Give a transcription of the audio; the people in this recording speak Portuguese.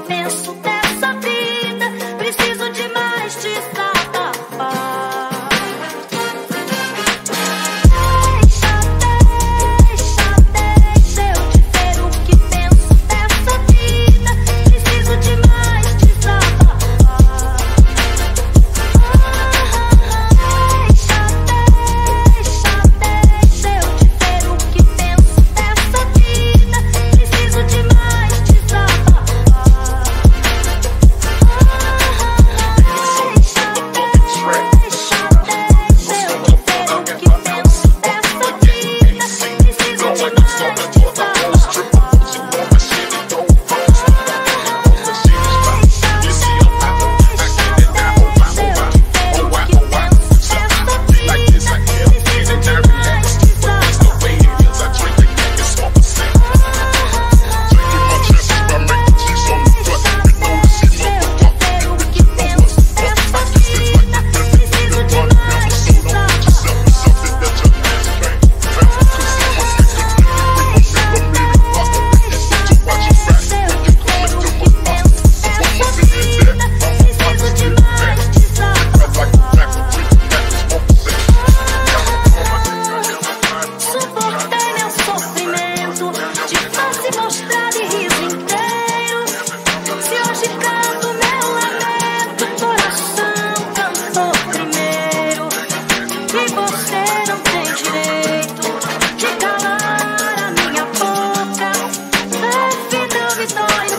penso dessa vida. Preciso demais desabafar. Deixa eu dizer o que penso dessa vida. Preciso demais desabafar. Deixa eu dizer o que penso dessa vida. Preciso demais desabafar. Suportei meu sofrimento, de face mostrada e riso inteiro. Se hoje canto meu lamento, coração cantou primeiro. E você não tem direito de calar a minha boca. É final e dói.